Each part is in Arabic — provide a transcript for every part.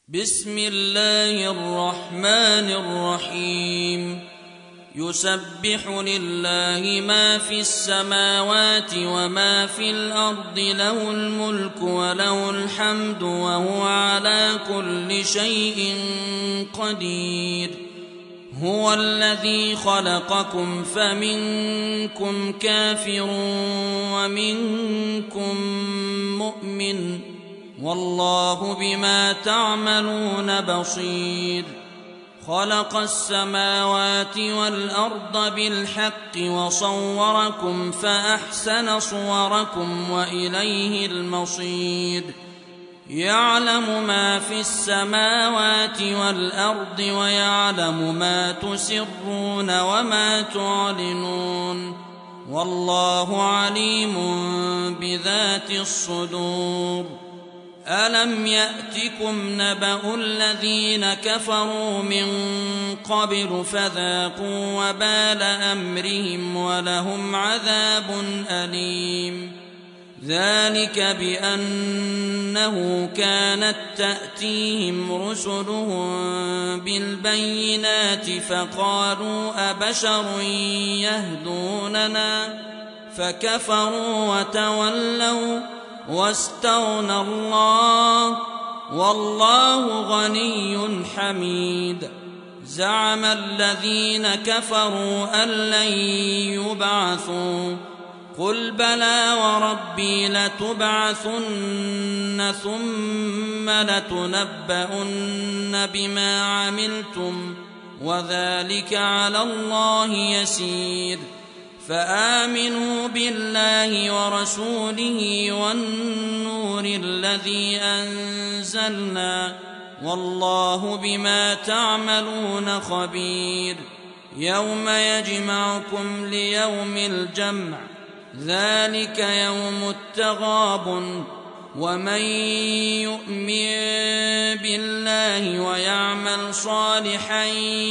بسم الله الرحمن الرحيم. يسبح لله ما في السماوات وما في الأرض، له الملك وله الحمد وهو على كل شيء قدير. هو الذي خلقكم فمنكم كافر ومنكم مؤمن، والله بما تعملون بصير. خلق السماوات والأرض بالحق وصوركم فأحسن صوركم وإليه المصير. يعلم ما في السماوات والأرض ويعلم ما تسرون وما تعلنون، والله عليم بذات الصدور. ألم يأتكم نبأ الذين كفروا من قبل فذاقوا وبال أمرهم ولهم عذاب أليم. ذلك بأنه كانت تأتيهم رسلهم بالبينات فقالوا أبشر يهدوننا فكفروا وتولوا واستغنى الله، والله غني حميد. زعم الذين كفروا أن لن يبعثوا، قل بلى وربي لتبعثن ثم لتنبؤن بما عملتم وذلك على الله يسير. فآمنوا بالله ورسوله والنور الذي أنزلنا، والله بما تعملون خبير. يوم يجمعكم ليوم الجمع، ذلك يوم التغابن. ومن يؤمن بالله ويعمل صالحا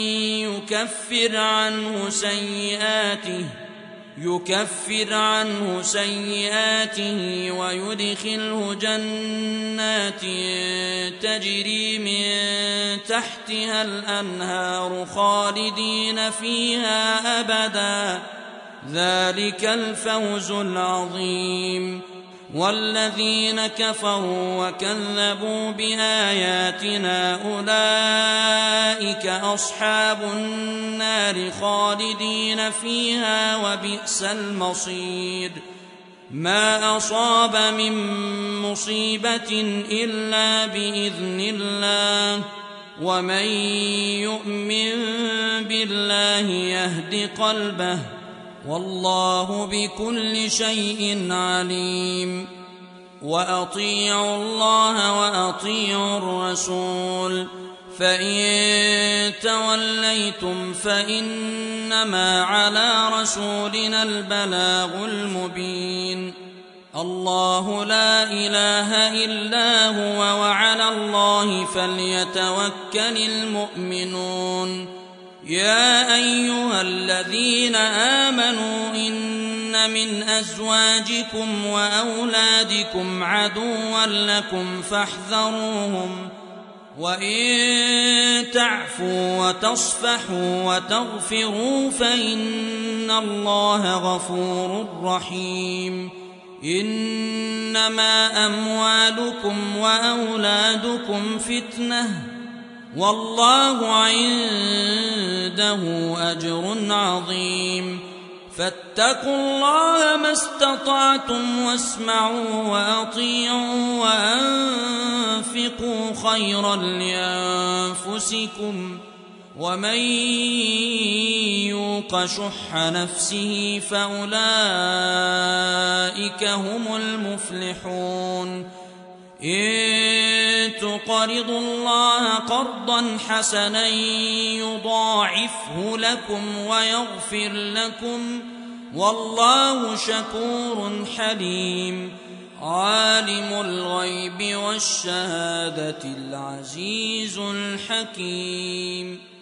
يكفر عنه سيئاته ويدخله جنات تجري من تحتها الأنهار خالدين فيها أبدا، ذلك الفوز العظيم. والذين كفروا وكذبوا بآياتنا أولئك أصحاب النار خالدين فيها وبئس المصير. ما أصاب من مصيبة إلا بإذن الله، ومن يؤمن بالله يهد قلبه، والله بكل شيء عليم. وأطيعوا الله وأطيعوا الرسول، فإن توليتم فإنما على رسولنا البلاغ المبين. الله لا إله إلا هو، وعلى الله فليتوكل المؤمنون. يا أيها الذين آمنوا إن من أزواجكم وأولادكم عدوا لكم فاحذروهم، وإن تعفوا وتصفحوا وتغفروا فإن الله غفور رحيم. إنما أموالكم وأولادكم فتنة، والله عنده أجر عظيم. فاتقوا الله ما استطعتم واسمعوا وأطيعوا وأنفقوا خيرا لأنفسكم، ومن يوق شح نفسه فأولئك هم المفلحون. إن تقرضوا الله قرضا حسنا يضاعفه لكم ويغفر لكم، والله شكور حليم. عالم الغيب والشهادة العزيز الحكيم.